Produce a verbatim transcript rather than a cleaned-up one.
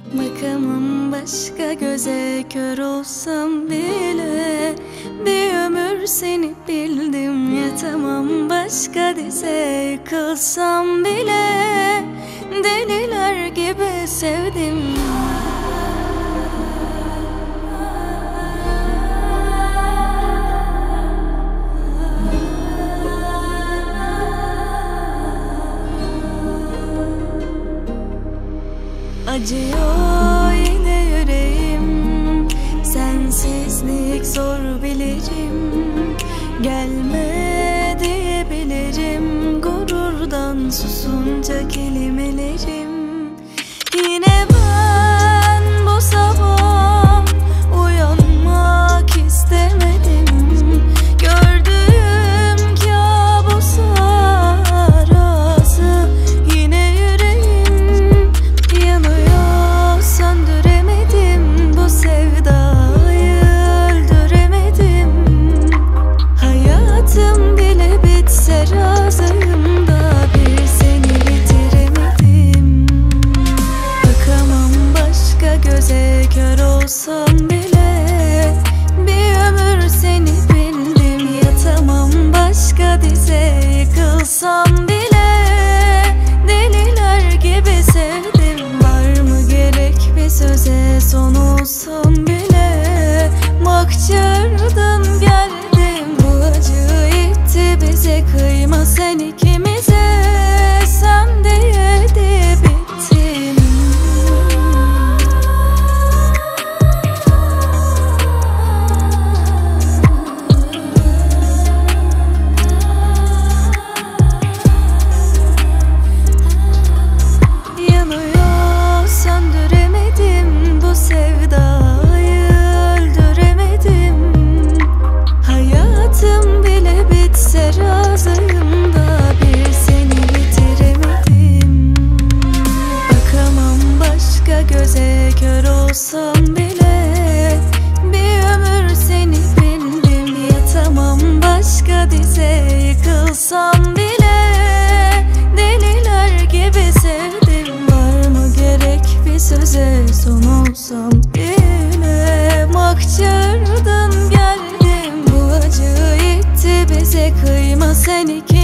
Bakamam başka göze, kör olsam bile bir ömür seni bildim. Yatamam başka dize, yıkılsam bile deliler gibi sevdim. Acıyor yine yüreğim, sensizlik zor bilirim. Gelme diyebilirim, gururdan susunca kelimelerim. Yine ben bu sabah uyanmak istemedim. Gördüğüm kabusa razı yine yüreğim yanıyor. Söndüremedim bu sevdayı, öldüremedim. Hayatım bile bitse razıyım da bir seni bitiremedim. Bakamam başka göze, kör olsam bile bir ömür seni bildim. Yatamam başka dize, yıkılsam bile deliler gibi sevdim. Var mı gerek bir söze, son olsam bile mahşerden geldim. Bu acı itti bize, kıyma sen ikimize, sen diye diye bittim. Yanıyor, söndüremedim bu sevdayı, öldüremedim. Hayatım bile bitse razıyım da bir seni bitiremedim. Bakamam başka göze, kör olsam bile bir ömür seni bildim. Yatamam başka dize, yıkılsam bile deliler gibi sevdim. Var mı gerek bir söze, son olsam bile mahşerden geldim. Bu acı itti bize, kıyma sen iki